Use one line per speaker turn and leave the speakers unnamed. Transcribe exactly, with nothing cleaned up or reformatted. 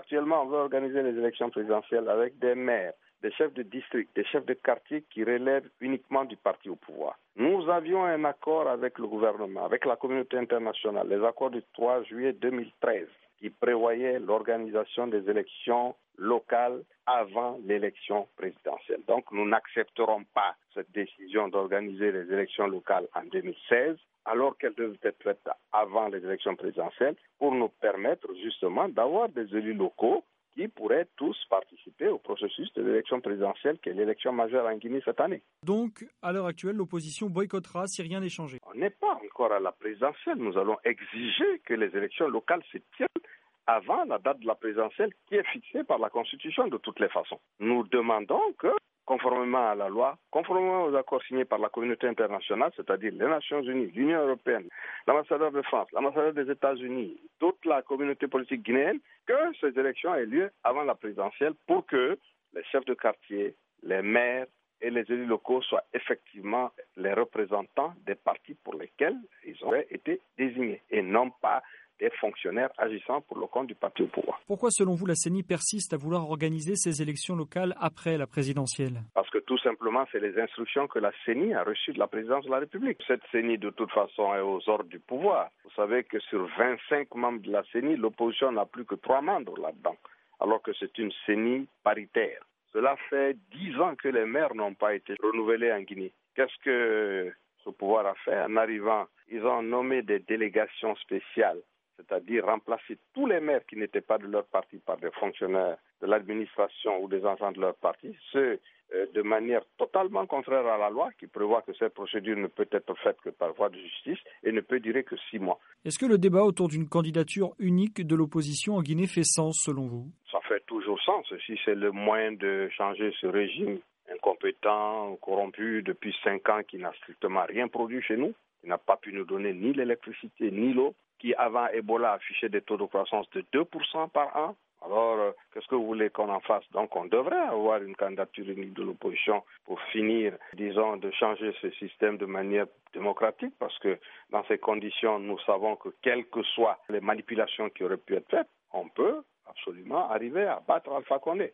Actuellement, on veut organiser les élections présidentielles avec des maires, des chefs de district, des chefs de quartier qui relèvent uniquement du parti au pouvoir. Nous avions un accord avec le gouvernement, avec la communauté internationale, les accords du trois juillet deux mille treize, qui prévoyaient l'organisation des élections locales avant l'élection présidentielle. Donc, nous n'accepterons pas cette décision d'organiser les élections locales en deux mille seize, alors qu'elles devaient être faites avant les élections présidentielles, pour nous permettre justement d'avoir des élus locaux qui pourraient tous participer au processus de l'élection présidentielle, qui est l'élection majeure en Guinée cette année.
Donc, à l'heure actuelle, l'opposition boycottera si rien n'est changé.
On n'est pas encore à la présidentielle. Nous allons exiger que les élections locales se tiennent avant la date de la présidentielle qui est fixée par la Constitution de toutes les façons. Nous demandons que, conformément à la loi, conformément aux accords signés par la communauté internationale, c'est-à-dire les Nations Unies, l'Union européenne, l'ambassadeur de France, l'ambassadeur des États-Unis, toute la communauté politique guinéenne, que ces élections aient lieu avant la présidentielle pour que les chefs de quartier, les maires et les élus locaux soient effectivement les représentants des partis pour lesquels ils auraient été désignés et non pas des fonctionnaires agissant pour le compte du parti au pouvoir.
Pourquoi, selon vous, la C E N I persiste à vouloir organiser ces élections locales après la présidentielle?
Parce que tout simplement, c'est les instructions que la C E N I a reçues de la présidence de la République. Cette C E N I, de toute façon, est aux ordres du pouvoir. Vous savez que sur vingt-cinq membres de la C E N I, l'opposition n'a plus que trois membres là-dedans, alors que c'est une C E N I paritaire. Cela fait dix ans que les maires n'ont pas été renouvelés en Guinée. Qu'est-ce que ce pouvoir a fait? En arrivant, ils ont nommé des délégations spéciales, c'est-à-dire remplacer tous les maires qui n'étaient pas de leur parti par des fonctionnaires de l'administration ou des agents de leur parti, ce euh, de manière totalement contraire à la loi qui prévoit que cette procédure ne peut être faite que par voie de justice et ne peut durer que six mois.
Est-ce que le débat autour d'une candidature unique de l'opposition en Guinée fait sens selon vous?
Ça fait toujours sens. Si c'est le moyen de changer ce régime incompétent, corrompu depuis cinq ans qui n'a strictement rien produit chez nous, qui n'a pas pu nous donner ni l'électricité ni l'eau, qui avant Ebola affichait des taux de croissance de deux pour cent par an. Alors, euh, qu'est-ce que vous voulez qu'on en fasse? Donc, on devrait avoir une candidature unique de l'opposition pour finir, disons, de changer ce système de manière démocratique, parce que dans ces conditions, nous savons que quelles que soient les manipulations qui auraient pu être faites, on peut absolument arriver à battre Alpha Condé.